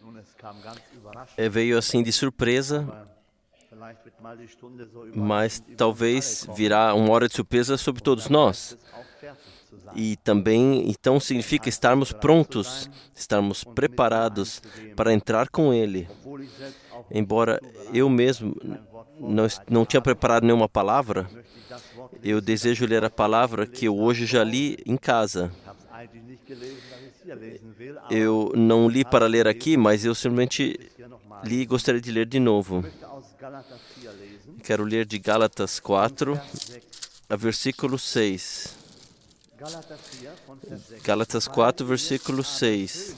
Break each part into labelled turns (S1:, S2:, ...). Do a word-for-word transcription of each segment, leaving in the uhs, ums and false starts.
S1: É, veio assim de surpresa, mas talvez virá uma hora de surpresa sobre todos nós. E também, então, significa estarmos prontos, estarmos preparados para entrar com Ele. Embora eu mesmo não, não tinha preparado nenhuma palavra, eu desejo ler a palavra que eu hoje já li em casa. Eu não li para ler aqui, mas eu simplesmente li e gostaria de ler de novo. Quero ler de Gálatas quatro, a versículo seis. Gálatas quatro, versículo seis.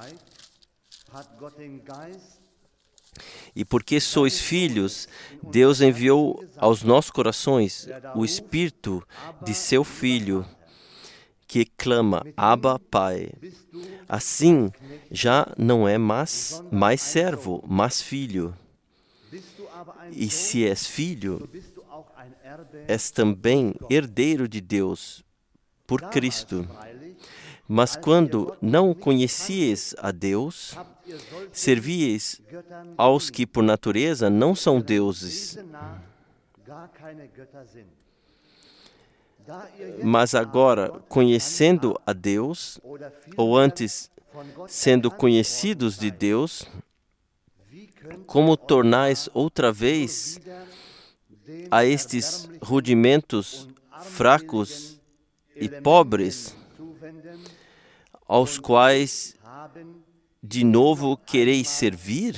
S1: E porque sois filhos, Deus enviou aos nossos corações o Espírito de seu Filho, que clama, Abba, Pai. Assim, já não é mais, mais servo, mas filho. E se és filho, és também herdeiro de Deus, por Cristo. Mas quando não conhecieis a Deus, servieis aos que por natureza não são deuses. Mas agora, conhecendo a Deus, ou antes, sendo conhecidos de Deus, como tornais outra vez a estes rudimentos fracos e pobres, aos quais de novo quereis servir?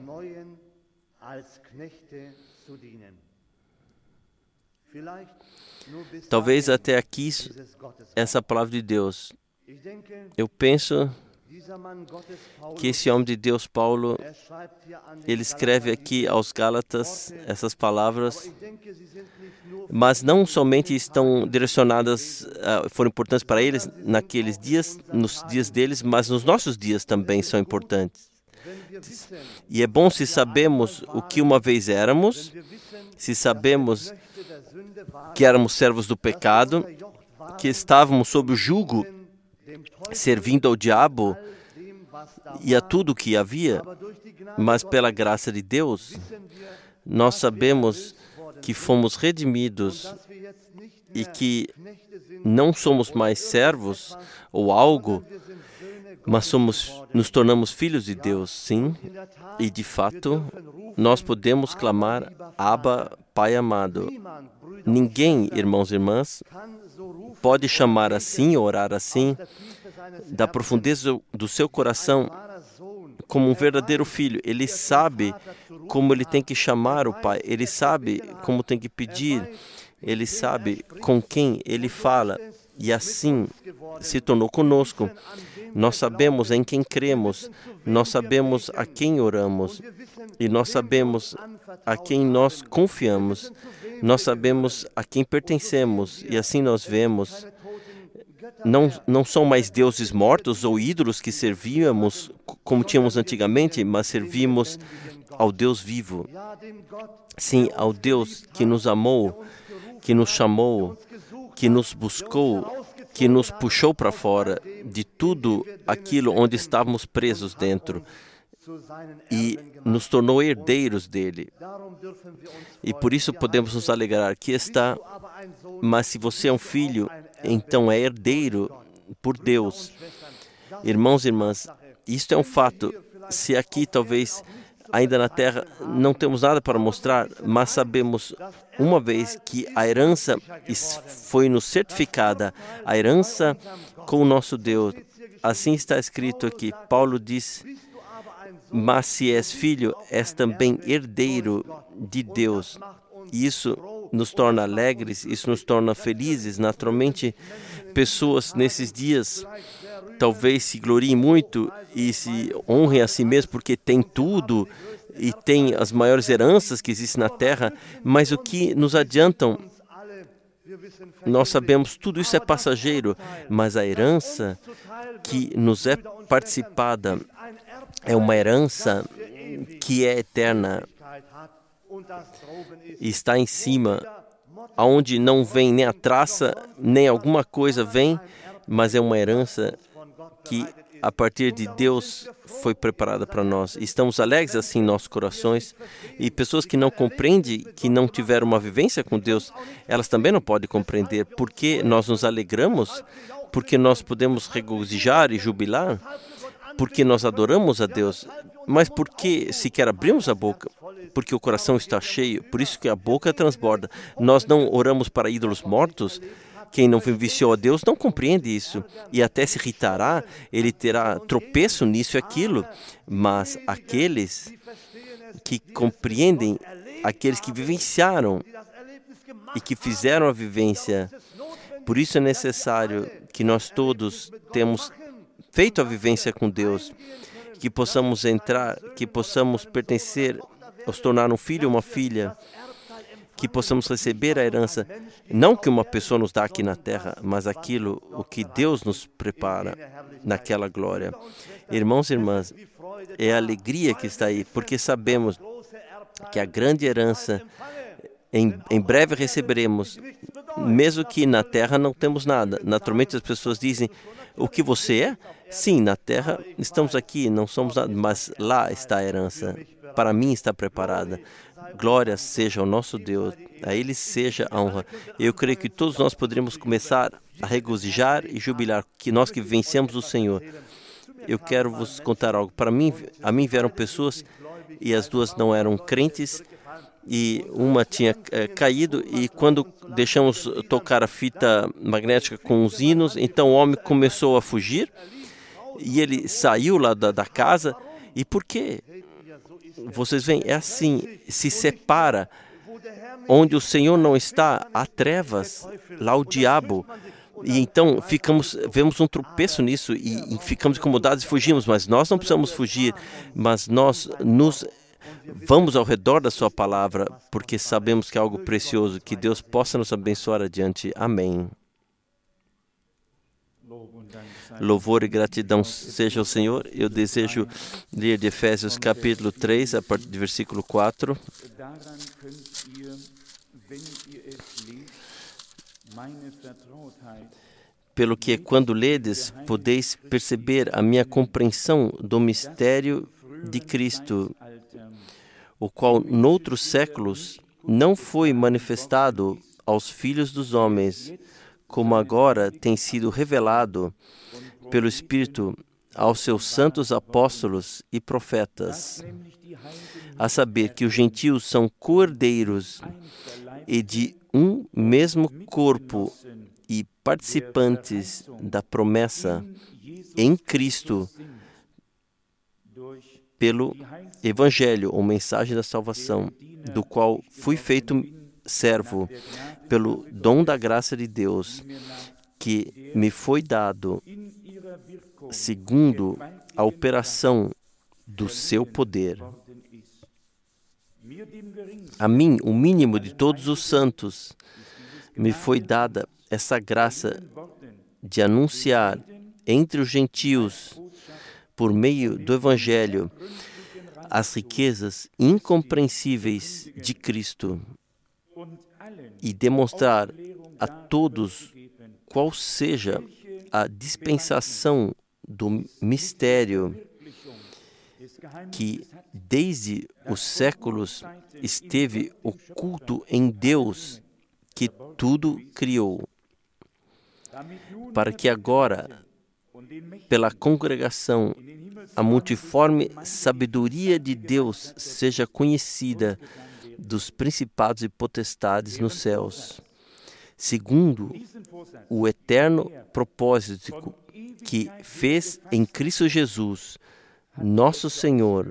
S1: Talvez até aqui essa palavra de Deus. Eu penso que esse homem de Deus, Paulo, ele escreve aqui aos Gálatas essas palavras, mas não somente estão direcionadas, uh, foram importantes para eles naqueles dias, nos dias deles, mas nos nossos dias também são importantes. E é bom se sabemos o que uma vez éramos, se sabemos que éramos servos do pecado, que estávamos sob o jugo, servindo ao diabo e a tudo o que havia, mas pela graça de Deus, nós sabemos que fomos redimidos e que não somos mais servos ou algo, mas somos, nos tornamos filhos de Deus, sim, e de fato nós podemos clamar, Abba, Pai amado. Ninguém, irmãos e irmãs, pode chamar assim, orar assim, da profundeza do seu coração, como um verdadeiro filho. Ele sabe como ele tem que chamar o Pai, ele sabe como tem que pedir, ele sabe com quem ele fala, e assim se tornou conosco. Nós sabemos em quem cremos, nós sabemos a quem oramos, e nós sabemos a quem nós confiamos, nós sabemos a quem pertencemos, e assim nós vemos. Não, não são mais deuses mortos ou ídolos que servíamos como tínhamos antigamente, mas servimos ao Deus vivo. Sim, ao Deus que nos amou, que nos chamou, que nos buscou, que nos puxou para fora de tudo aquilo onde estávamos presos dentro e nos tornou herdeiros dele. E por isso podemos nos alegrar. Aqui está, mas se você é um filho, então é herdeiro por Deus. Irmãos e irmãs, isto é um fato. Se aqui talvez ainda na terra não temos nada para mostrar, mas sabemos uma vez que a herança foi nos certificada, a herança com o nosso Deus. Assim está escrito aqui. Paulo diz, mas se és filho, és também herdeiro de Deus. Isso nos torna alegres, isso nos torna felizes. Naturalmente, pessoas nesses dias talvez se gloriem muito e se honrem a si mesmos porque têm tudo e têm as maiores heranças que existem na terra, mas o que nos adiantam? Nós sabemos tudo isso é passageiro, mas a herança que nos é participada é uma herança que é eterna e está em cima, aonde não vem nem a traça, nem alguma coisa vem, mas é uma herança que a partir de Deus foi preparada para nós. Estamos alegres assim em nossos corações. E pessoas que não compreendem, que não tiveram uma vivência com Deus, elas também não podem compreender por que nós nos alegramos, porque nós podemos regozijar e jubilar, porque nós adoramos a Deus, mas porque sequer abrimos a boca, porque o coração está cheio, por isso que a boca transborda. Nós não oramos para ídolos mortos. Quem não viciou a Deus não compreende isso e até se irritará, ele terá tropeço nisso e aquilo, mas aqueles que compreendem, aqueles que vivenciaram e que fizeram a vivência, por isso é necessário que nós todos temos feito a vivência com Deus, que possamos entrar, que possamos pertencer, nos tornar um filho ou uma filha, que possamos receber a herança, não que uma pessoa nos dá aqui na terra, mas aquilo o que Deus nos prepara naquela glória. Irmãos e irmãs, é a alegria que está aí, porque sabemos que a grande herança em, em breve receberemos, mesmo que na terra não temos nada. Naturalmente as pessoas dizem, o que você é? Sim, na terra estamos aqui, não somos nada, mas lá está a herança. Para mim está preparada. Glória seja ao nosso Deus, a Ele seja a honra. Eu creio que todos nós poderíamos começar a regozijar e jubilar, que nós que vencemos o Senhor. Eu quero vos contar algo. Para mim, a mim vieram pessoas e as duas não eram crentes e uma tinha é, caído e quando deixamos tocar a fita magnética com os hinos, então o homem começou a fugir e ele saiu lá da, da casa. E por quê? Vocês veem, é assim, se separa. Onde o Senhor não está, há trevas, lá o diabo. E então ficamos, vemos um tropeço nisso e, e ficamos incomodados e fugimos. Mas nós não precisamos fugir, mas nós nos vamos ao redor da sua palavra, porque sabemos que é algo precioso. Que Deus possa nos abençoar adiante. Amém. Louvor e gratidão seja ao Senhor. Eu desejo ler de Efésios capítulo três, a partir do versículo quatro. Pelo que, quando ledes, podeis perceber a minha compreensão do mistério de Cristo, o qual, noutros séculos, não foi manifestado aos filhos dos homens, como agora tem sido revelado pelo Espírito aos seus santos apóstolos e profetas, a saber que os gentios são cordeiros e de um mesmo corpo e participantes da promessa em Cristo pelo Evangelho, ou mensagem da salvação, do qual fui feito servo pelo dom da graça de Deus, que me foi dado segundo a operação do seu poder. A mim, o mínimo de todos os santos, me foi dada essa graça de anunciar entre os gentios, por meio do Evangelho, as riquezas incompreensíveis de Cristo e demonstrar a todos qual seja a dispensação do mistério que desde os séculos esteve oculto em Deus, que tudo criou, para que agora, pela congregação, a multiforme sabedoria de Deus seja conhecida dos principados e potestades nos céus, segundo o eterno propósito que fez em Cristo Jesus, nosso Senhor,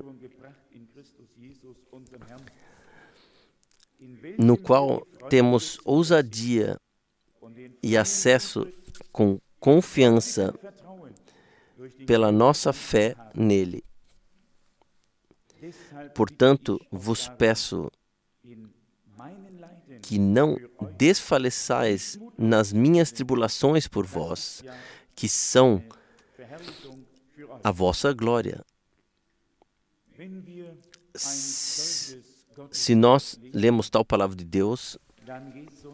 S1: no qual temos ousadia e acesso com confiança pela nossa fé nele. Portanto, vos peço que não desfaleçais nas minhas tribulações por vós, que são a vossa glória. Se, se nós lemos tal palavra de Deus,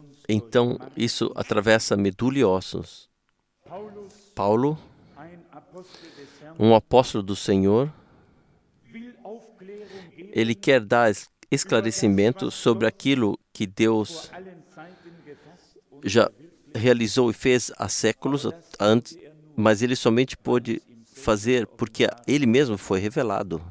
S1: então isso atravessa medula e ossos. Paulo, Um apóstolo do Senhor, ele quer dar esclarecimento sobre aquilo que Deus já realizou e fez há séculos antes, mas ele somente pôde fazer porque ele mesmo foi revelado.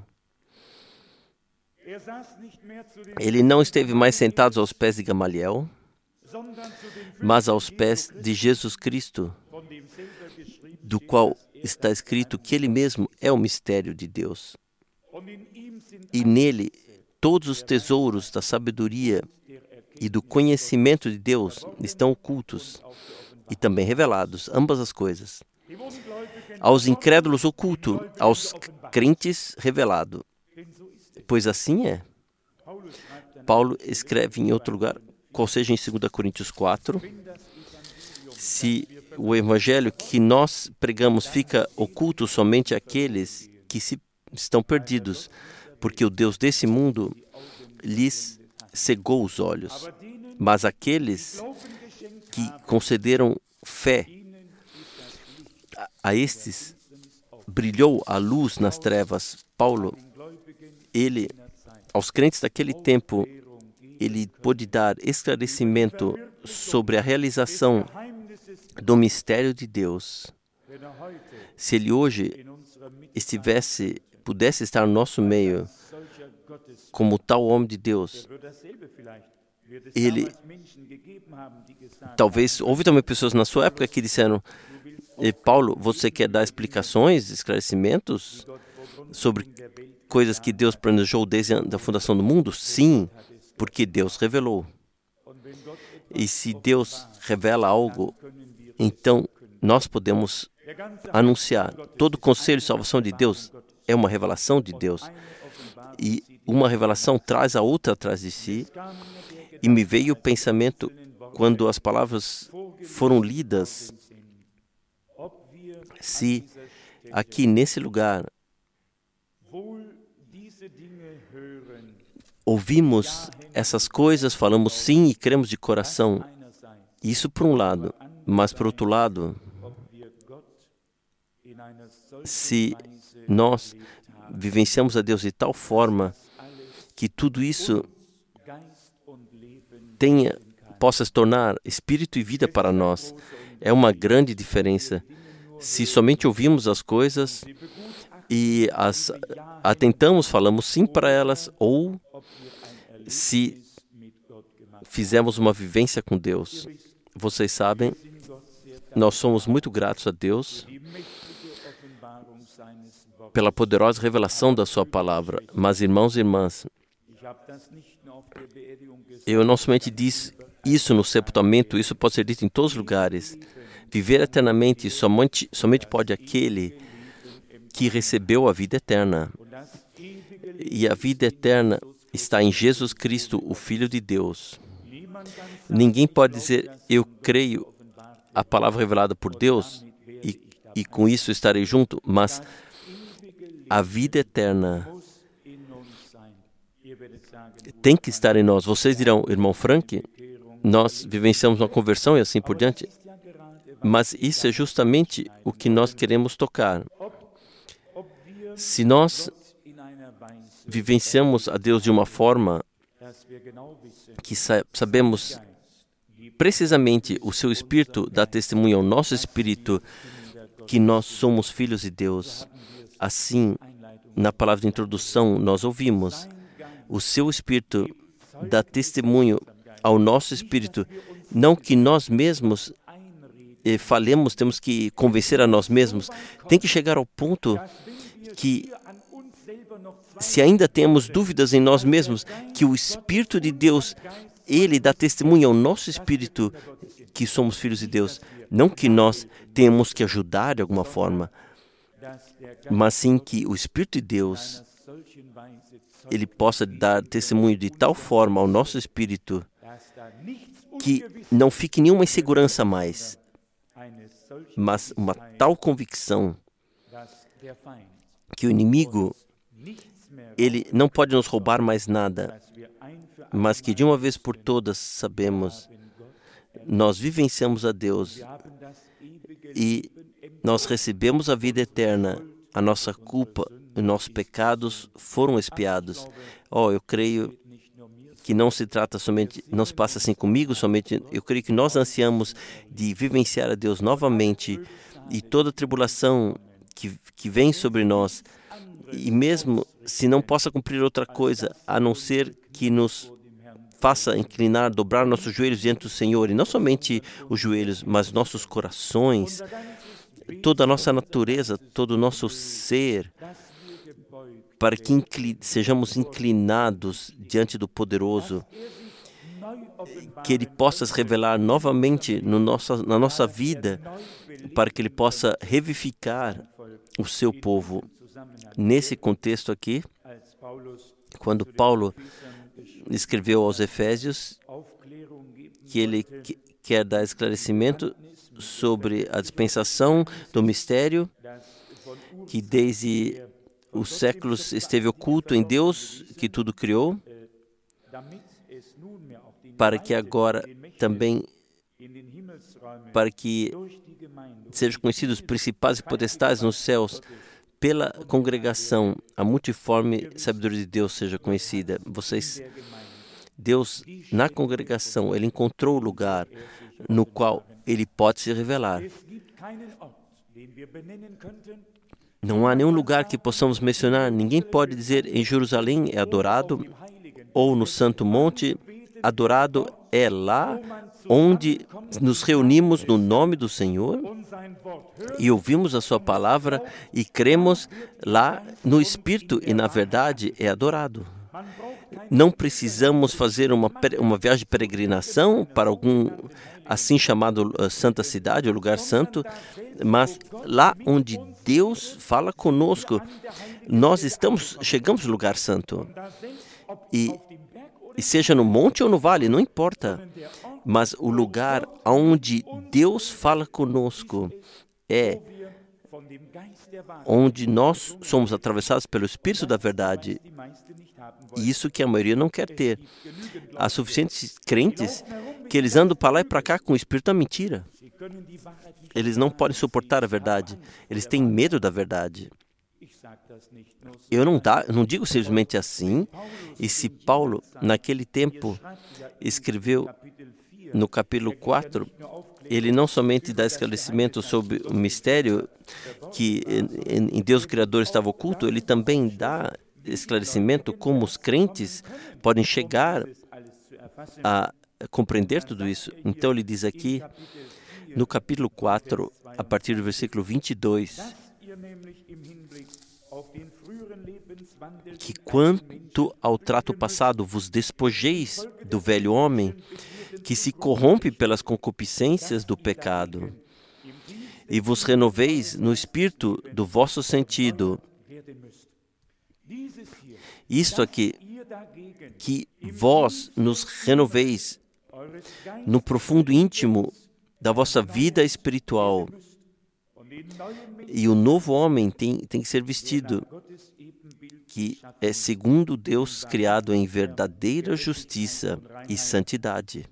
S1: Ele não esteve mais sentado aos pés de Gamaliel, mas aos pés de Jesus Cristo, do qual está escrito que ele mesmo é o mistério de Deus. E nele todos os tesouros da sabedoria e do conhecimento de Deus estão ocultos e também revelados, ambas as coisas. Aos incrédulos oculto, aos crentes revelado. Pois assim é. Paulo escreve em outro lugar, qual seja em dois Coríntios quatro, se o evangelho que nós pregamos fica oculto somente àqueles que se estão perdidos, porque o Deus desse mundo lhes cegou os olhos. Mas aqueles que concederam fé, a, a estes brilhou a luz nas trevas. Paulo, ele, aos crentes daquele tempo, ele pôde dar esclarecimento sobre a realização do mistério de Deus. Se ele hoje estivesse, pudesse estar no nosso meio, como tal homem de Deus, ele, talvez, houve também pessoas na sua época que disseram, Paulo, você quer dar explicações, esclarecimentos sobre coisas que Deus planejou desde a fundação do mundo? Sim, porque Deus revelou. E se Deus revela algo, então nós podemos anunciar. Todo o conselho de salvação de Deus é uma revelação de Deus. E uma revelação traz a outra atrás de si. E me veio o pensamento, quando as palavras foram lidas, se aqui nesse lugar ouvimos essas coisas, falamos sim e cremos de coração. Isso por um lado, mas por outro lado, se nós vivenciamos a Deus de tal forma que tudo isso tenha, possa se tornar espírito e vida para nós, é uma grande diferença. Se somente ouvimos as coisas e as atentamos, falamos sim para elas, ou se fizemos uma vivência com Deus. Vocês sabem, nós somos muito gratos a Deus pela poderosa revelação da sua palavra. Mas, irmãos e irmãs, eu não somente disse isso no sepultamento, isso pode ser dito em todos os lugares. Viver eternamente somente, somente pode aquele que recebeu a vida eterna. E a vida eterna está em Jesus Cristo, o Filho de Deus. Ninguém pode dizer, eu creio a palavra revelada por Deus e, e com isso estarei junto, mas a vida eterna tem que estar em nós. Vocês dirão, irmão Frank, nós vivenciamos uma conversão e assim por diante, mas isso é justamente o que nós queremos tocar. Se nós vivenciamos a Deus de uma forma que sa- sabemos precisamente o seu Espírito dá testemunho ao nosso Espírito que nós somos filhos de Deus. Assim, na palavra de introdução, nós ouvimos o seu Espírito dá testemunho ao nosso Espírito, não que nós mesmos eh, falemos, temos que convencer a nós mesmos, tem que chegar ao ponto que, se ainda temos dúvidas em nós mesmos, que o Espírito de Deus, Ele dá testemunho ao nosso Espírito que somos filhos de Deus. Não que nós tenhamos que ajudar de alguma forma, mas sim que o Espírito de Deus, Ele possa dar testemunho de tal forma ao nosso Espírito que não fique nenhuma insegurança mais, mas uma tal convicção que o inimigo, ele não pode nos roubar mais nada, mas que de uma vez por todas sabemos, nós vivenciamos a Deus e nós recebemos a vida eterna, a nossa culpa, os nossos pecados foram expiados. Oh, eu creio que não se trata somente, não se passa assim comigo somente, eu creio que nós ansiamos de vivenciar a Deus novamente e toda tribulação que, que vem sobre nós, e mesmo se não possa cumprir outra coisa, a não ser que nos faça inclinar, dobrar nossos joelhos diante do Senhor, e não somente os joelhos, mas nossos corações, toda a nossa natureza, todo o nosso ser, para que incli- sejamos inclinados diante do Poderoso, que Ele possa se revelar novamente no nosso, na nossa vida, para que Ele possa revivificar o seu povo. Nesse contexto aqui, quando Paulo escreveu aos Efésios, que ele que- quer dar esclarecimento sobre a dispensação do mistério, que desde os séculos esteve oculto em Deus, que tudo criou, para que agora também, para que sejam conhecidos os principais e potestades nos céus, pela congregação, a multiforme sabedoria de Deus seja conhecida. Vocês, Deus, na congregação, Ele encontrou o lugar no qual Ele pode se revelar. Não há nenhum lugar que possamos mencionar. Ninguém pode dizer em Jerusalém é adorado, ou no Santo Monte, adorado é lá onde nos reunimos no nome do Senhor e ouvimos a sua palavra e cremos lá no Espírito e na verdade é adorado. Não precisamos fazer uma, uma viagem de peregrinação para algum assim chamado uh, Santa Cidade, ou lugar santo, mas lá onde Deus fala conosco, nós estamos, chegamos no lugar santo. E, e seja no monte ou no vale, não importa. Mas o lugar onde Deus fala conosco é onde nós somos atravessados pelo Espírito da verdade. E isso que a maioria não quer ter. Há suficientes crentes que eles andam para lá e para cá com o Espírito da mentira. Eles não podem suportar a verdade. Eles têm medo da verdade. Eu não, dá, não digo simplesmente assim. E se Paulo, naquele tempo, escreveu no capítulo quatro, ele não somente dá esclarecimento sobre o mistério que em Deus o Criador estava oculto, ele também dá esclarecimento como os crentes podem chegar a compreender tudo isso. Então ele diz aqui, no capítulo quatro, a partir do versículo vinte e dois, que quanto ao trato passado vos despojeis do velho homem, que se corrompe pelas concupiscências do pecado, e vos renoveis no espírito do vosso sentido. Isto aqui, que vós nos renoveis no profundo íntimo da vossa vida espiritual. E o novo homem tem, tem que ser vestido, que é segundo Deus criado em verdadeira justiça e santidade.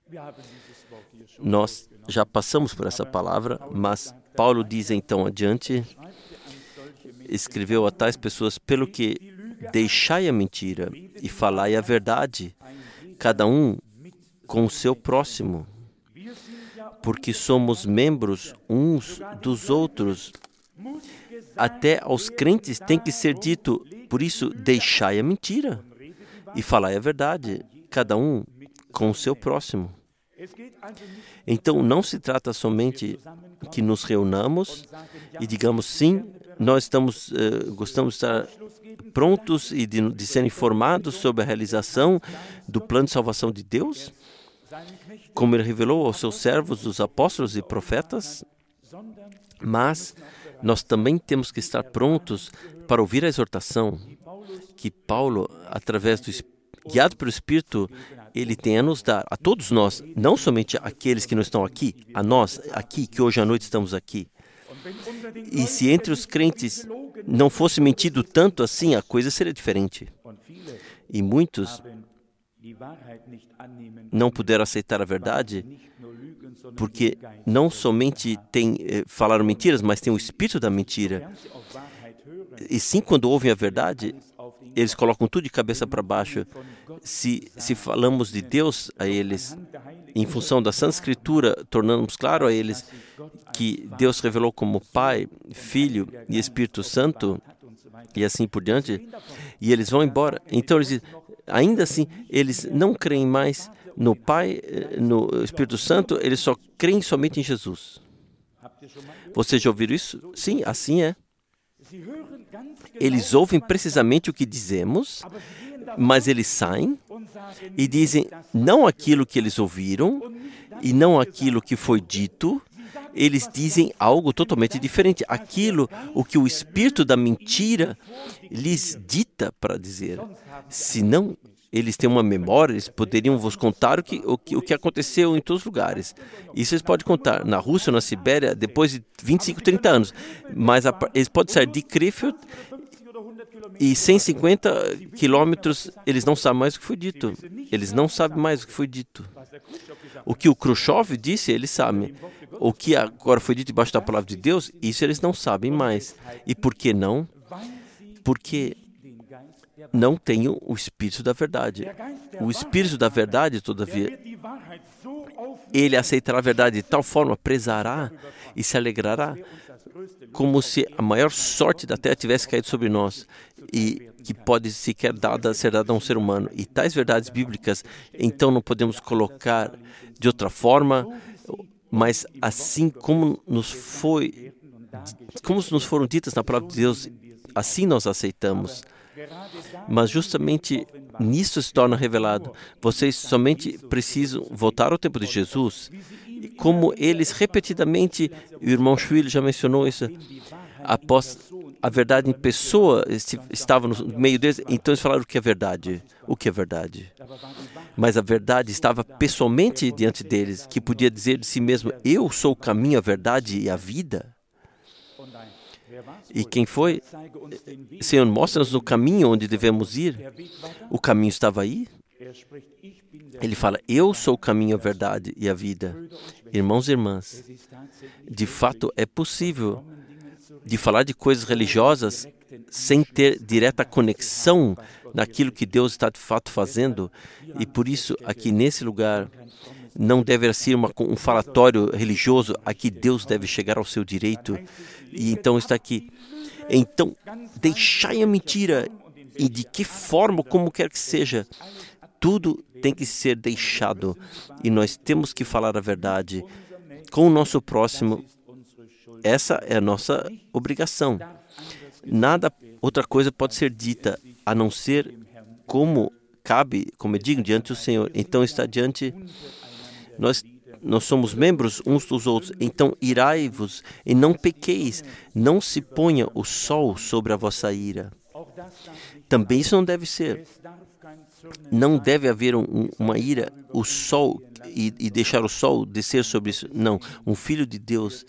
S1: Nós já passamos por essa palavra, mas Paulo diz então adiante, escreveu a tais pessoas, pelo que deixai a mentira e falai a verdade, cada um com o seu próximo, porque somos membros uns dos outros. Até aos crentes tem que ser dito, por isso deixai a mentira e falai a verdade, cada um com o seu próximo. Então, não se trata somente que nos reunamos e digamos sim, nós estamos, uh, gostamos de estar prontos e de, de ser informados sobre a realização do plano de salvação de Deus, como Ele revelou aos seus servos, os apóstolos e profetas, mas nós também temos que estar prontos para ouvir a exortação que Paulo, através do guiado pelo Espírito, ele tem a nos dar, a todos nós, não somente aqueles que não estão aqui, a nós aqui, que hoje à noite estamos aqui. E se entre os crentes não fosse mentido tanto assim, a coisa seria diferente. E muitos não puderam aceitar a verdade, porque não somente tem, eh, falaram mentiras, mas tem o espírito da mentira. E sim, quando ouvem a verdade, eles colocam tudo de cabeça para baixo. Se, se falamos de Deus a eles, em função da Santa Escritura, tornamos claro a eles que Deus revelou como Pai, Filho e Espírito Santo, e assim por diante, e eles vão embora. Então, eles, ainda assim, eles não creem mais no Pai, no Espírito Santo, eles só creem somente em Jesus. Vocês já ouviram isso? Sim, assim é. Eles ouvem precisamente o que dizemos, mas eles saem e dizem não aquilo que eles ouviram e não aquilo que foi dito. Eles dizem algo totalmente diferente, aquilo o que o espírito da mentira lhes dita para dizer. Senão, eles têm uma memória, eles poderiam vos contar o que, o que, o que aconteceu em todos os lugares. Isso eles podem contar na Rússia ou na Sibéria depois de vinte e cinco, trinta anos. Mas a, eles podem sair de Krefeld e cento e cinquenta quilômetros, eles não sabem mais o que foi dito. Eles não sabem mais o que foi dito. O que o Khrushchev disse, eles sabem. O que agora foi dito debaixo da palavra de Deus, isso eles não sabem mais. E por que não? Porque não tem o Espírito da verdade. O Espírito da verdade, todavia, ele aceitará a verdade de tal forma, prezará e se alegrará, como se a maior sorte da terra tivesse caído sobre nós e que pode sequer dada, ser dada a um ser humano. E tais verdades bíblicas, então não podemos colocar de outra forma, mas assim como nos foi, como nos foram ditas na palavra de Deus, assim nós aceitamos. Mas justamente nisso se torna revelado. Vocês somente precisam voltar ao tempo de Jesus, como eles repetidamente, o irmão Schwil já mencionou isso, após a verdade em pessoa estava no meio deles, então eles falaram o que é verdade, o que é verdade. Mas a verdade estava pessoalmente diante deles, que podia dizer de si mesmo, eu sou o caminho, a verdade e a vida. E quem foi? Senhor, mostra-nos o caminho onde devemos ir. O caminho estava aí. Ele fala, eu sou o caminho, a verdade e a vida. Irmãos e irmãs, de fato é possível de falar de coisas religiosas sem ter direta conexão naquilo que Deus está de fato fazendo. E por isso, aqui nesse lugar, não deve ser uma, um falatório religioso. Aqui Deus deve chegar ao seu direito. E então está aqui. Então, deixai a mentira. E de que forma, como quer que seja, tudo tem que ser deixado. E nós temos que falar a verdade com o nosso próximo. Essa é a nossa obrigação. Nada outra coisa pode ser dita, a não ser como cabe, como eu digo, diante do Senhor. Então está diante, nós, nós somos membros uns dos outros. Então irai-vos e não pequeis, não se ponha o sol sobre a vossa ira. Também isso não deve ser. Não deve haver um, uma ira, o sol, e, e deixar o sol descer sobre isso. Não, um filho de Deus,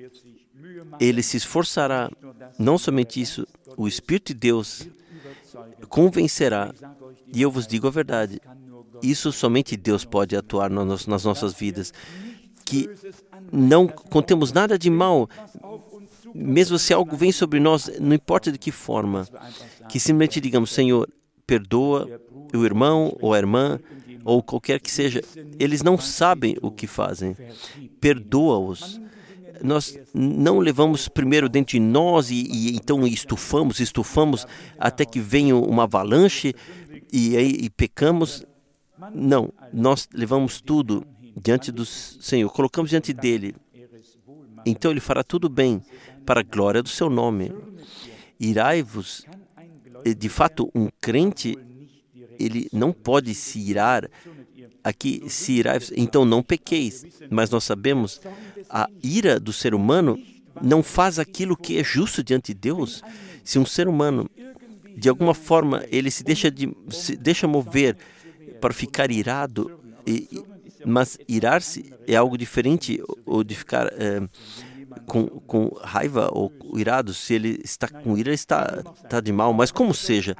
S1: ele se esforçará, não somente isso, o Espírito de Deus convencerá, e eu vos digo a verdade, isso somente Deus pode atuar nas nossas vidas, que não contemos nada de mal, mesmo se algo vem sobre nós, não importa de que forma, que simplesmente digamos, Senhor, perdoa o irmão ou a irmã, ou qualquer que seja, eles não sabem o que fazem, perdoa-os. Nós não levamos primeiro dentro de nós e, e então estufamos, estufamos até que venha uma avalanche e, e, e pecamos. Não, nós levamos tudo diante do Senhor, colocamos diante dele. Então ele fará tudo bem para a glória do seu nome. Irai-vos. De fato, um crente, ele não pode se irar. Aqui, se irai-vos, então não pequeis. Mas nós sabemos, a ira do ser humano não faz aquilo que é justo diante de Deus. Se um ser humano, de alguma forma, ele se deixa, de, se deixa mover para ficar irado, e, mas irar-se é algo diferente ou de ficar é, com, com raiva ou irado. Se ele está com ira, ele está, está de mal. Mas como seja,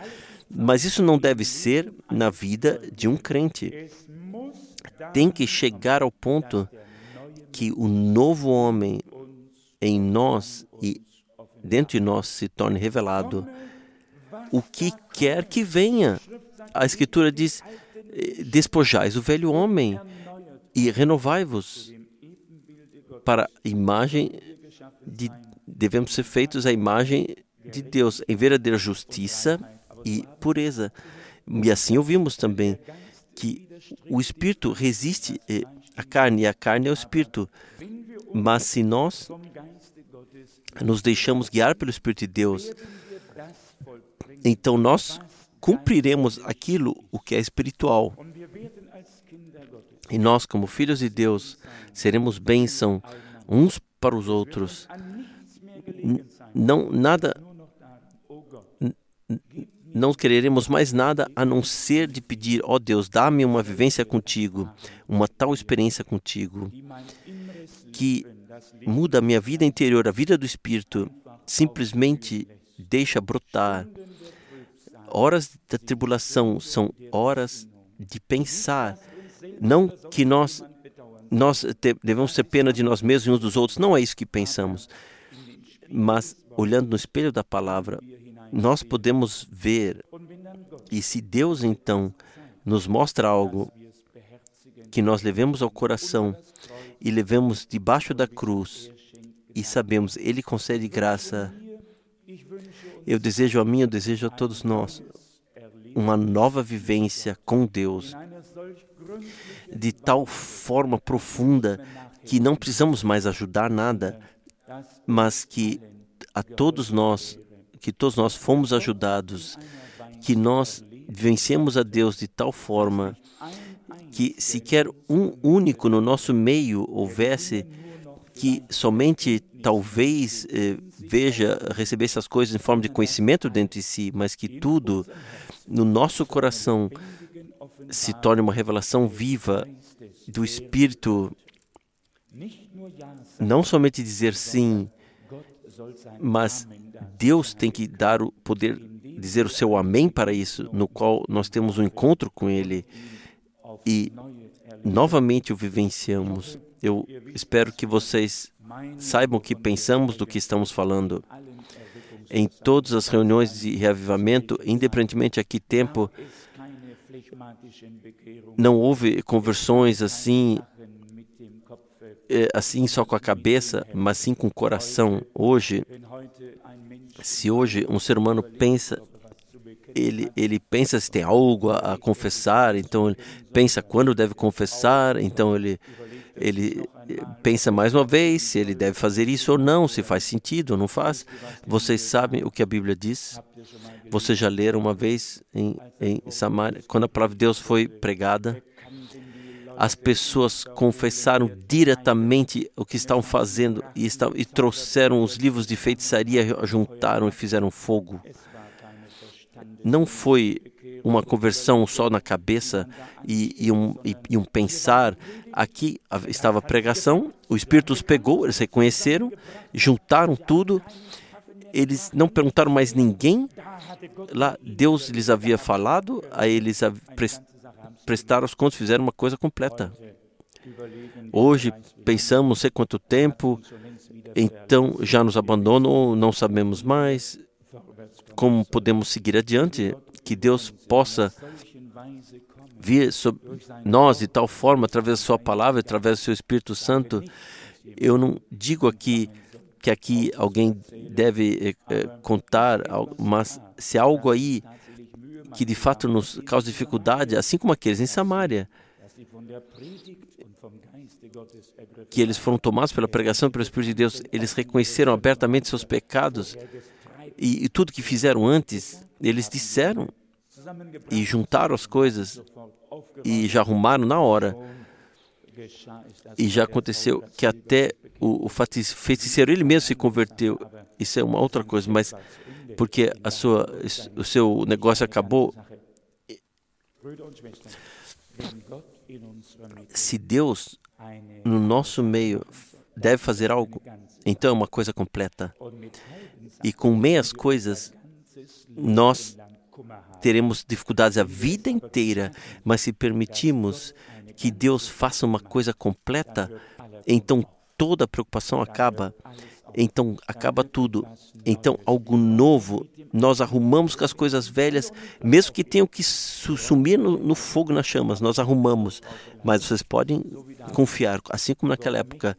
S1: Mas isso não deve ser na vida de um crente. Tem que chegar ao ponto que o novo homem em nós e dentro de nós se torne revelado. O que quer que venha. A Escritura diz, despojais o velho homem e renovai-vos para a imagem de... Devemos ser feitos à imagem de Deus, em verdadeira justiça e pureza. E assim ouvimos também que o Espírito resiste à carne, e a carne é o Espírito. Mas se nós nos deixamos guiar pelo Espírito de Deus, então nós cumpriremos aquilo o que é espiritual. E nós, como filhos de Deus, seremos bênção uns para os outros. Não, nada... Não quereremos mais nada a não ser de pedir, ó Deus, dá-me uma vivência contigo, uma tal experiência contigo, que muda a minha vida interior, a vida do Espírito, simplesmente deixa brotar. Horas da tribulação são horas de pensar, não que nós, nós te, devemos ter pena de nós mesmos e uns dos outros, não é isso que pensamos, mas olhando no espelho da palavra, nós podemos ver, e se Deus então nos mostra algo que nós levemos ao coração e levemos debaixo da cruz e sabemos, Ele concede graça. Eu desejo a mim, eu desejo a todos nós uma nova vivência com Deus, de tal forma profunda que não precisamos mais ajudar nada, mas que a todos nós que todos nós fomos ajudados, que nós vencemos a Deus de tal forma que sequer um único no nosso meio houvesse que somente talvez eh, veja, recebesse as coisas em forma de conhecimento dentro de si, mas que tudo no nosso coração se torne uma revelação viva do Espírito. Não somente dizer sim, mas Deus tem que dar o poder, dizer o seu amém para isso, no qual nós temos um encontro com Ele e novamente o vivenciamos. Eu espero que vocês saibam o que pensamos do que estamos falando. Em todas as reuniões de reavivamento, independentemente a que tempo, não houve conversões assim, assim só com a cabeça, mas sim com o coração. Hoje, se hoje um ser humano pensa, ele, ele pensa se tem algo a, a confessar, então ele pensa quando deve confessar, então ele, ele pensa mais uma vez se ele deve fazer isso ou não, se faz sentido ou não faz. Vocês sabem o que a Bíblia diz? Vocês já leram uma vez em, em Samaria, quando a palavra de Deus foi pregada? As pessoas confessaram diretamente o que estavam fazendo e, estavam, e trouxeram os livros de feitiçaria, juntaram e fizeram fogo. Não foi uma conversão só na cabeça e, e, um, e, e um pensar. Aqui estava a pregação, o Espírito os pegou, eles reconheceram, juntaram tudo. Eles não perguntaram mais ninguém. Lá Deus lhes havia falado, aí eles prestaram os contos, fizeram uma coisa completa. Hoje pensamos, não sei quanto tempo, então já nos abandonou, não sabemos mais como podemos seguir adiante. Que Deus possa vir sobre nós de tal forma, através da sua palavra, através do seu Espírito Santo. Eu não digo aqui que aqui alguém deve eh, contar, mas se há algo aí que de fato nos causa dificuldade, assim como aqueles em Samaria, que eles foram tomados pela pregação pelo Espírito de Deus, eles reconheceram abertamente seus pecados e, e tudo que fizeram antes, eles disseram e juntaram as coisas e já arrumaram na hora. E já aconteceu que até o, o feiticeiro, ele mesmo se converteu. Isso é uma outra coisa, mas porque a sua, o seu negócio acabou. Se Deus, no nosso meio, deve fazer algo, então é uma coisa completa. E com meias coisas, nós teremos dificuldades a vida inteira, mas se permitirmos que Deus faça uma coisa completa, então toda a preocupação acaba, então acaba tudo. Então algo novo, nós arrumamos com as coisas velhas, mesmo que tenham que sumir no, no fogo, nas chamas, nós arrumamos. Mas vocês podem confiar, assim como naquela época,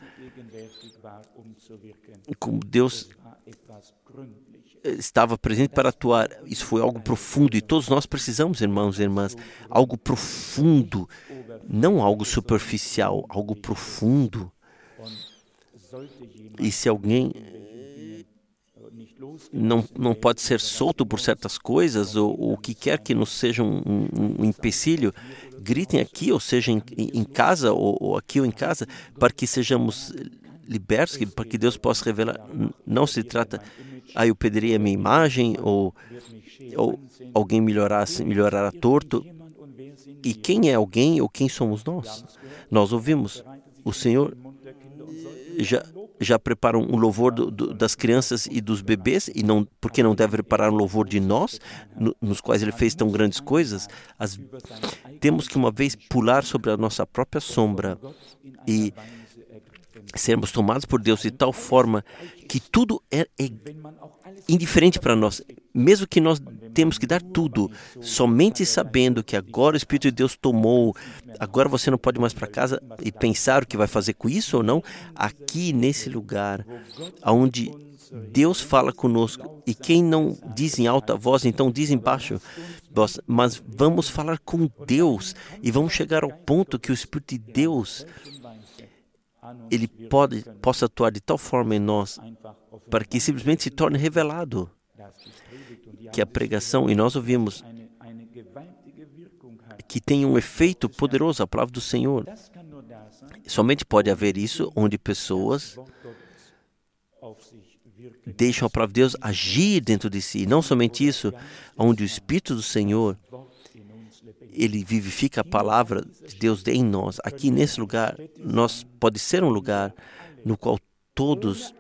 S1: como Deus estava presente para atuar, isso foi algo profundo, e todos nós precisamos, irmãos e irmãs, algo profundo, não algo superficial, algo profundo. E se alguém não, não pode ser solto por certas coisas, ou o que quer que nos seja um, um, um empecilho, gritem aqui, ou seja, em, em casa, ou, ou aqui ou em casa, para que sejamos libertos, para que Deus possa revelar. Não se trata, ah, eu perderei a minha imagem, ou, ou alguém melhorar, melhorará torto. E quem é alguém, ou quem somos nós? Nós ouvimos. O Senhor já, já prepara um louvor do, do, das crianças e dos bebês, e não, por que não deve preparar um louvor de nós, no, nos quais Ele fez tão grandes coisas? As, temos que uma vez pular sobre a nossa própria sombra e sermos tomados por Deus de tal forma que tudo é, é indiferente para nós, mesmo que nós temos que dar tudo, somente sabendo que agora o Espírito de Deus tomou, agora você não pode mais para casa e pensar o que vai fazer com isso ou não. Aqui nesse lugar, onde Deus fala conosco, e quem não diz em alta voz, então diz em baixo voz, mas vamos falar com Deus, e vamos chegar ao ponto que o Espírito de Deus, Ele pode, possa atuar de tal forma em nós, para que simplesmente se torne revelado que a pregação, e nós ouvimos, que tem um efeito poderoso, a palavra do Senhor. Somente pode haver isso onde pessoas deixam a palavra de Deus agir dentro de si. Não somente isso, onde o Espírito do Senhor, Ele vivifica a palavra de Deus em nós. Aqui nesse lugar, nós pode ser um lugar no qual todos,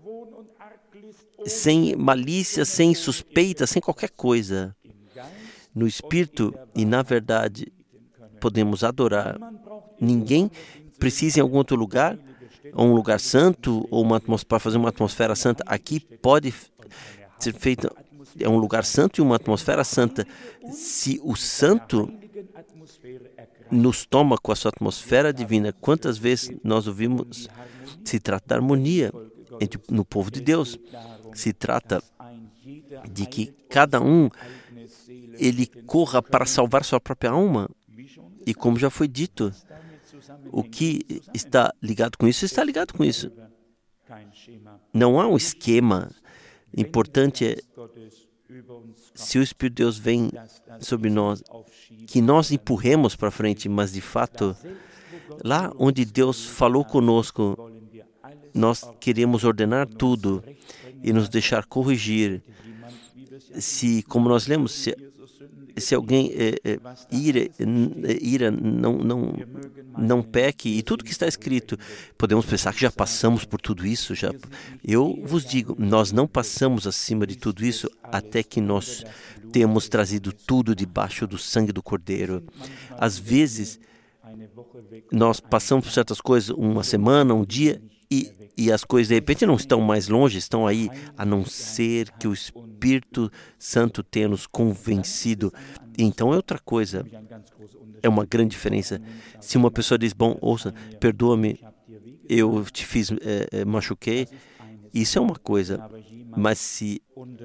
S1: sem malícia, sem suspeita, sem qualquer coisa, no Espírito e na verdade, podemos adorar. Ninguém precisa ir em algum outro lugar, ou um lugar santo, ou uma para fazer uma atmosfera santa. Aqui pode ser feito, é um lugar santo e uma atmosfera santa. Se o santo nos toma com a sua atmosfera divina, quantas vezes nós ouvimos se trata da harmonia entre, no povo de Deus? Se trata de que cada um ele corra para salvar sua própria alma. E como já foi dito, o que está ligado com isso, está ligado com isso. Não há um esquema. Importante é, se o Espírito de Deus vem sobre nós, que nós empurremos para frente, mas de fato, lá onde Deus falou conosco, nós queremos ordenar tudo e nos deixar corrigir. Se, como nós lemos, se, se alguém é, é, ira, ira não, não, não peque, e tudo que está escrito, podemos pensar que já passamos por tudo isso. Já. Eu vos digo, nós não passamos acima de tudo isso até que nós temos trazido tudo debaixo do sangue do Cordeiro. Às vezes, nós passamos por certas coisas uma semana, um dia, e, e as coisas de repente não estão mais longe, estão aí, a não ser que o Espírito Santo tenha nos convencido. Então é outra coisa, é uma grande diferença. Se uma pessoa diz, bom, ouça, perdoa-me, eu te fiz, é, machuquei, isso é uma coisa. Mas se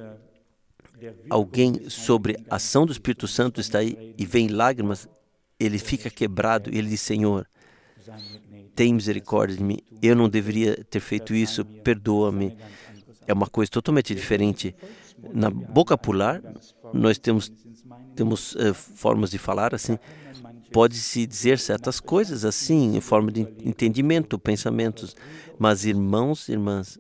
S1: alguém sobre a ação do Espírito Santo está aí e vem lágrimas, ele fica quebrado e ele diz, Senhor, tem misericórdia de mim, eu não deveria ter feito isso, perdoa-me. É uma coisa totalmente diferente. Na boca pular, nós temos, temos uh, formas de falar assim, pode-se dizer certas coisas assim, em forma de entendimento, pensamentos, mas irmãos e irmãs,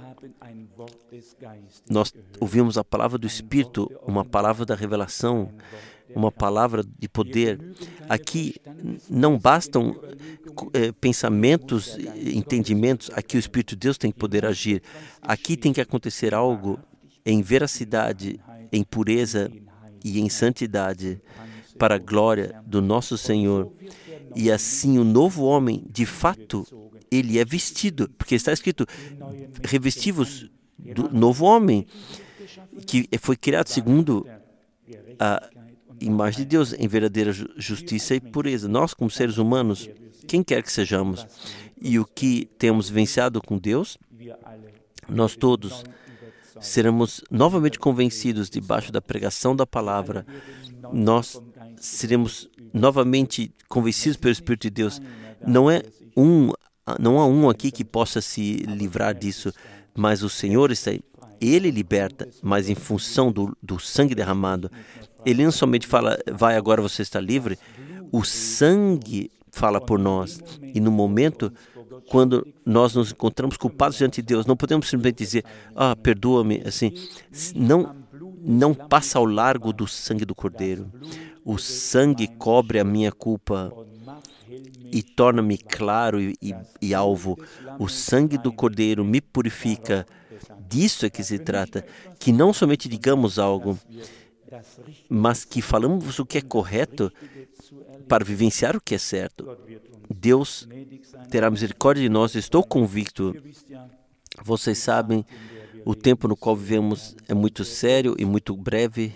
S1: nós ouvimos a palavra do Espírito, uma palavra da revelação, uma palavra de poder. Aqui não bastam é, pensamentos, entendimentos. Aqui o Espírito de Deus tem que poder agir. Aqui tem que acontecer algo em veracidade, em pureza e em santidade, para a glória do nosso Senhor. E assim o novo homem, de fato, ele é vestido, porque está escrito, revestivos do novo homem, que foi criado segundo a imagem de Deus, em verdadeira justiça e pureza. Nós, como seres humanos, quem quer que sejamos, e o que temos vencido com Deus, nós todos seremos novamente convencidos debaixo da pregação da palavra. Nós seremos novamente convencidos pelo Espírito de Deus. Não é um, não há um aqui que possa se livrar disso, mas o Senhor está aí. Ele liberta, mas em função do, do sangue derramado. Ele não somente fala, vai, agora você está livre. O sangue fala por nós. E no momento, quando nós nos encontramos culpados diante de Deus, não podemos simplesmente dizer, ah, perdoa-me, assim. Não, não passa ao largo do sangue do Cordeiro. O sangue cobre a minha culpa e torna-me claro e, e, e alvo. O sangue do Cordeiro me purifica. Disso é que se trata, que não somente digamos algo, mas que falamos o que é correto para vivenciar o que é certo. Deus terá misericórdia de nós, estou convicto. Vocês sabem, o tempo no qual vivemos é muito sério e muito breve,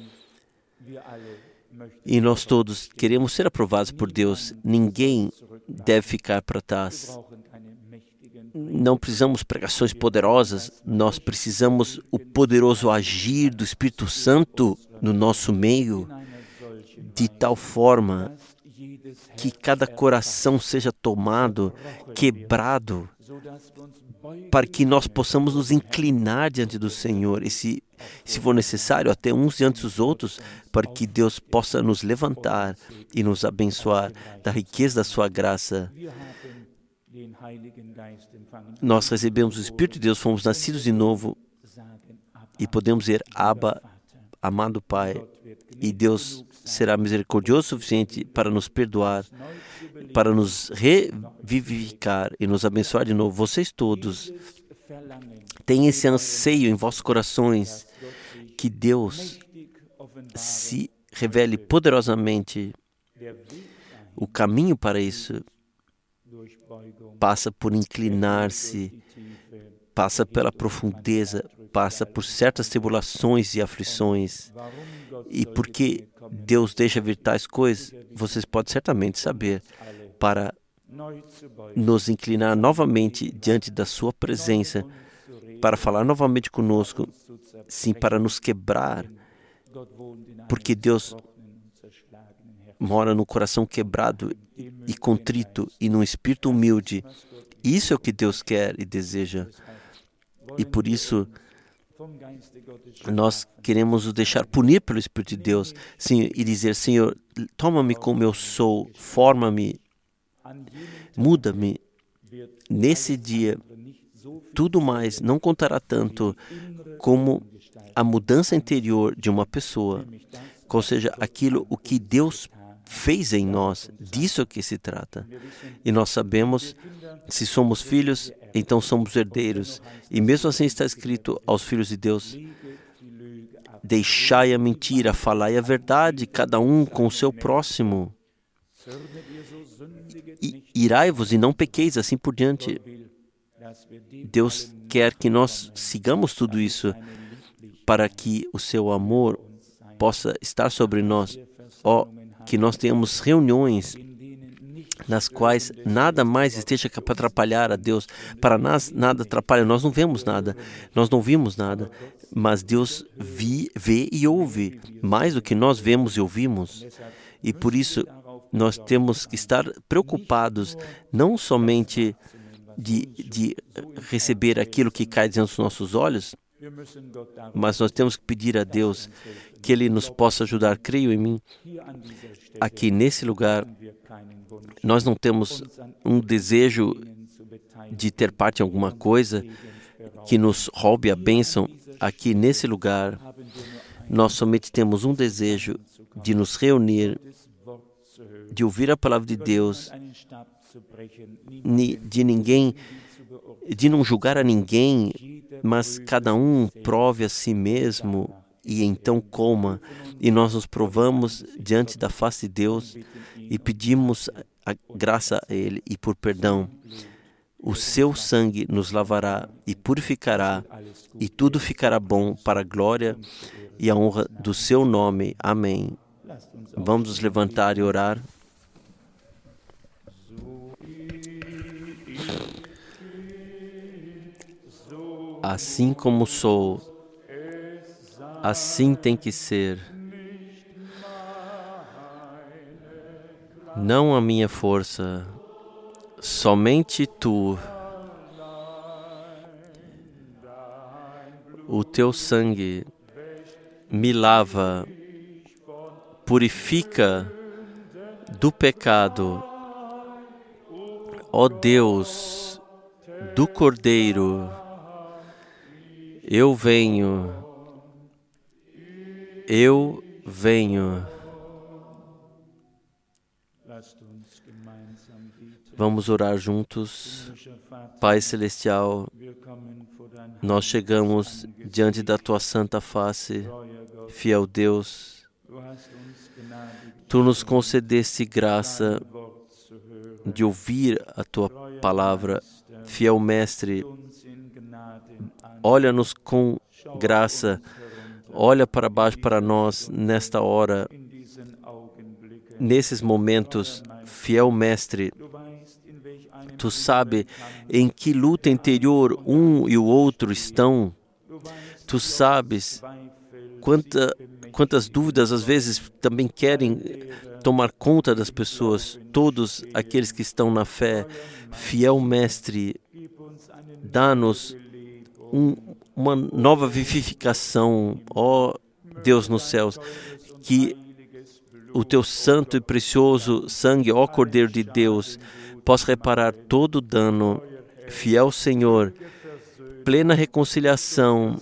S1: e nós todos queremos ser aprovados por Deus. Ninguém deve ficar para trás. Não precisamos pregações poderosas, nós precisamos o poderoso agir do Espírito Santo no nosso meio, de tal forma que cada coração seja tomado, quebrado, para que nós possamos nos inclinar diante do Senhor, e se, se for necessário, até uns diante dos outros, para que Deus possa nos levantar e nos abençoar da riqueza da sua graça. Nós recebemos o Espírito de Deus, fomos nascidos de novo e podemos dizer, Abba, amado Pai, e Deus será misericordioso o suficiente para nos perdoar, para nos revivificar e nos abençoar de novo. Vocês todos têm esse anseio em vossos corações que Deus se revele poderosamente. O caminho para isso passa por inclinar-se, passa pela profundeza, passa por certas tribulações e aflições. E porque Deus deixa vir tais coisas, vocês podem certamente saber, para nos inclinar novamente diante da sua presença, para falar novamente conosco, sim, para nos quebrar, porque Deus mora no coração quebrado e contrito e num espírito humilde. Isso é o que Deus quer e deseja. E por isso, nós queremos nos deixar punir pelo Espírito de Deus, sim, e dizer, Senhor, toma-me como eu sou, forma-me, muda-me. Nesse dia, tudo mais não contará tanto como a mudança interior de uma pessoa, ou seja, aquilo o que Deus fez em nós, disso que se trata. E nós sabemos, se somos filhos, então somos herdeiros. E mesmo assim está escrito aos filhos de Deus, deixai a mentira, falai a verdade, cada um com o seu próximo. E irai-vos e não pequeis, assim por diante. Deus quer que nós sigamos tudo isso para que o seu amor possa estar sobre nós. Ó, que nós tenhamos reuniões nas quais nada mais esteja para atrapalhar a Deus. Para nós, nada atrapalha. Nós não vemos nada, nós não vimos nada, mas Deus vi, vê e ouve mais do que nós vemos e ouvimos. E por isso, nós temos que estar preocupados não somente de, de receber aquilo que cai diante dos nossos olhos, mas nós temos que pedir a Deus que Ele nos possa ajudar. Creio em mim, aqui nesse lugar, nós não temos um desejo de ter parte em alguma coisa que nos roube a bênção. Aqui nesse lugar, nós somente temos um desejo de nos reunir, de ouvir a palavra de Deus, de ninguém, de não julgar a ninguém, mas cada um prove a si mesmo e então coma. E nós nos provamos diante da face de Deus e pedimos a graça a Ele e por perdão. O seu sangue nos lavará e purificará, e tudo ficará bom para a glória e a honra do seu nome. Amém. Vamos nos levantar e orar. Assim como sou, assim tem que ser. Não a minha força, somente tu. O teu sangue me lava, purifica do pecado. Ó Deus do Cordeiro, eu venho, eu venho. Vamos orar juntos. Pai Celestial, nós chegamos diante da Tua santa face, fiel Deus. Tu nos concedeste graça de ouvir a Tua palavra. Fiel Mestre, olha-nos com graça, olha para baixo para nós nesta hora, nesses momentos. Fiel Mestre, Tu sabe em que luta interior um e o outro estão. Tu sabes quanta, quantas dúvidas às vezes também querem tomar conta das pessoas, todos aqueles que estão na fé. Fiel Mestre, dá-nos um, uma nova vivificação, ó Deus nos céus, que o Teu santo e precioso sangue, ó Cordeiro de Deus, possa reparar todo o dano. Fiel Senhor, plena reconciliação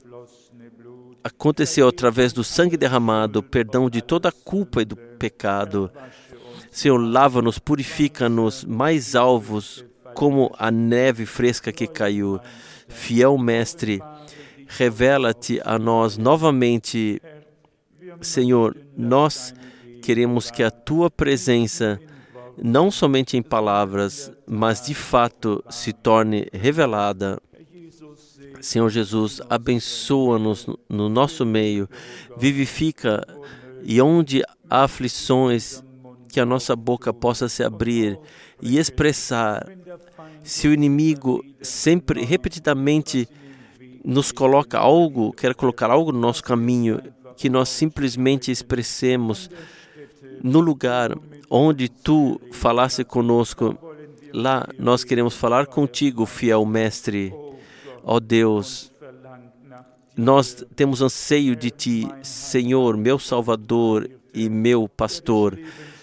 S1: aconteceu através do sangue derramado, perdão de toda a culpa e do pecado. Senhor, lava-nos, purifica-nos, mais alvos como a neve fresca que caiu. Fiel Mestre, revela-te a nós novamente. Senhor, nós queremos que a Tua presença, não somente em palavras, mas de fato se torne revelada. Senhor Jesus, abençoa-nos no nosso meio, vivifica, e onde há aflições, que a nossa boca possa se abrir e expressar. Se o inimigo sempre, repetidamente, nos coloca algo, quer colocar algo no nosso caminho, que nós simplesmente expressemos no lugar onde Tu falasse conosco. Lá nós queremos falar contigo, fiel Mestre. Ó Deus, nós temos anseio de Ti, Senhor, meu Salvador e meu Pastor,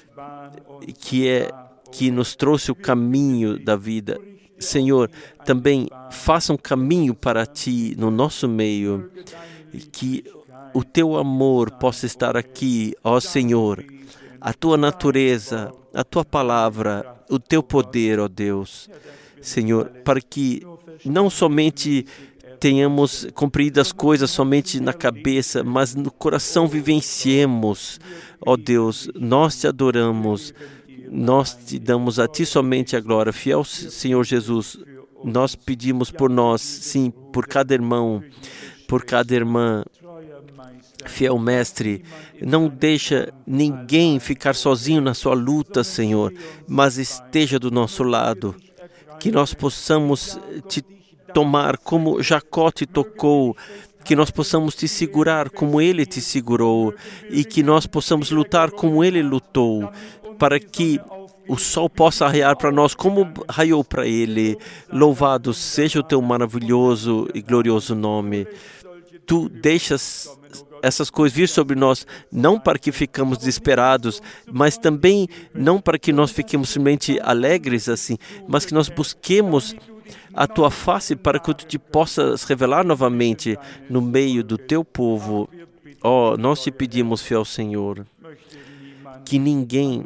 S1: que é que nos trouxe o caminho da vida. Senhor, também faça um caminho para Ti no nosso meio, que o Teu amor possa estar aqui, ó Senhor, a Tua natureza, a Tua palavra, o Teu poder, ó Deus, Senhor, para que não somente tenhamos compreendido as coisas somente na cabeça, mas no coração vivenciemos, ó Deus, nós Te adoramos, nós Te damos a Ti somente a glória. Fiel Senhor Jesus, nós pedimos por nós, sim, por cada irmão, por cada irmã. Fiel Mestre, não deixa ninguém ficar sozinho na sua luta, Senhor, mas esteja do nosso lado, que nós possamos Te tomar como Jacó Te tocou, que nós possamos Te segurar como Ele Te segurou e que nós possamos lutar como Ele lutou, para que o sol possa raiar para nós como raiou para Ele. Louvado seja o Teu maravilhoso e glorioso nome. Tu deixas essas coisas vir sobre nós, não para que ficamos desesperados, mas também não para que nós fiquemos simplesmente alegres assim, mas que nós busquemos a Tua face para que Tu Te possas revelar novamente no meio do Teu povo. Ó, oh, nós Te pedimos, fiel Senhor, que ninguém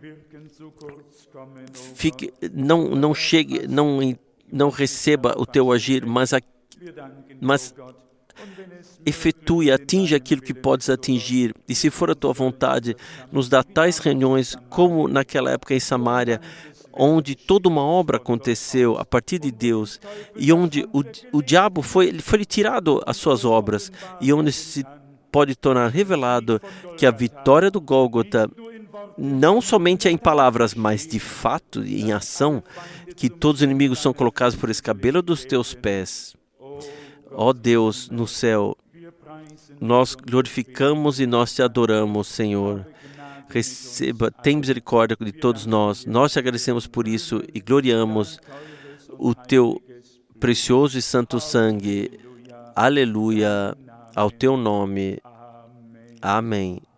S1: fique, não, não chegue, não, não receba o Teu agir, mas, a, mas efetue, atinja aquilo que podes atingir. E se for a tua vontade, nos dá tais reuniões como naquela época em Samaria, onde toda uma obra aconteceu a partir de Deus e onde o, o diabo foi, foi tirado as suas obras e onde se pode tornar revelado que a vitória do Gólgota não somente é em palavras, mas de fato em ação, que todos os inimigos são colocados por escabelo dos teus pés. Ó Deus, no céu, nós glorificamos e nós te adoramos, Senhor. Receba, tem misericórdia de todos nós. Nós te agradecemos por isso e gloriamos o teu precioso e santo sangue. Aleluia, ao teu nome. Amém.